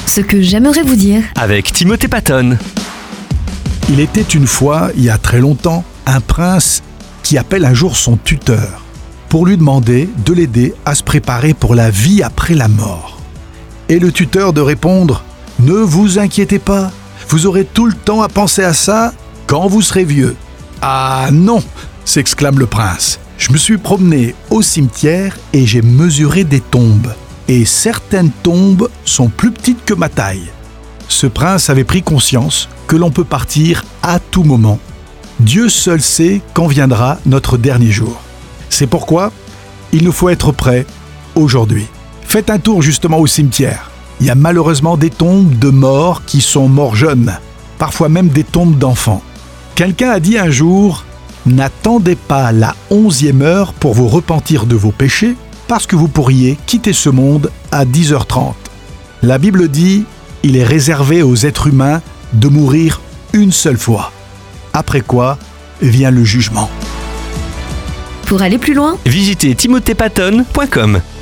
Ce que j'aimerais vous dire. Avec Timothée Patton. Il était une fois, il y a très longtemps, un prince qui appelle un jour son tuteur pour lui demander de l'aider à se préparer pour la vie après la mort. Et le tuteur de répondre « Ne vous inquiétez pas, vous aurez tout le temps à penser à ça quand vous serez vieux. » « Ah non !» s'exclame le prince. « Je me suis promené au cimetière et j'ai mesuré des tombes. Et certaines tombes sont plus petites que ma taille. » Ce prince avait pris conscience que l'on peut partir à tout moment. Dieu seul sait quand viendra notre dernier jour. C'est pourquoi il nous faut être prêts aujourd'hui. Faites un tour justement au cimetière. Il y a malheureusement des tombes de morts qui sont morts jeunes, parfois même des tombes d'enfants. Quelqu'un a dit un jour « N'attendez pas la 11e heure pour vous repentir de vos péchés, parce que vous pourriez quitter ce monde à 10h30. » La Bible dit « Il est réservé aux êtres humains de mourir une seule fois. Après quoi vient le jugement. » Pour aller plus loin, Visitez timothépatton.com.